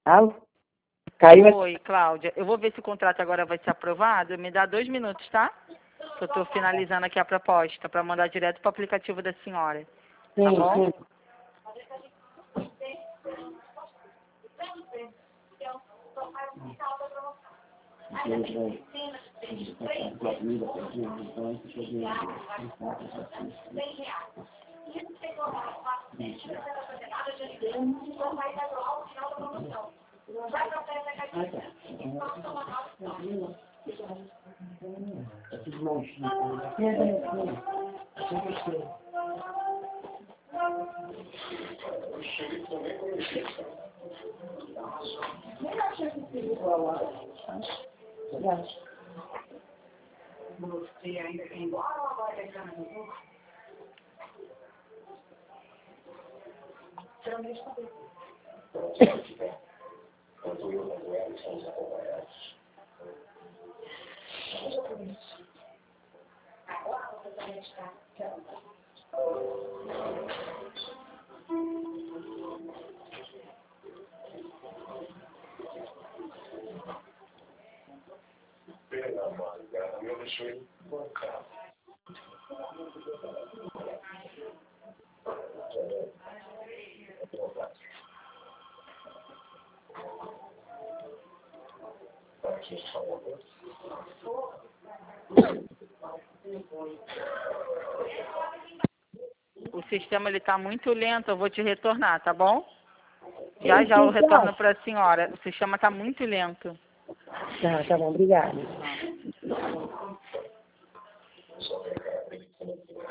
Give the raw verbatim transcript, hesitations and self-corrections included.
Alô? Caiu a... Oi, Cláudia. Eu vou ver se o contrato agora vai ser aprovado. Me dá dois minutos, tá? Que eu estou finalizando aqui a proposta para mandar direto para o aplicativo da senhora. Tá Sim, bom? sim. O sistema ele está muito lento, eu vou te retornar, tá bom? Já já eu retorno para a senhora. O sistema está muito lento. Tá, tá bom, obrigada.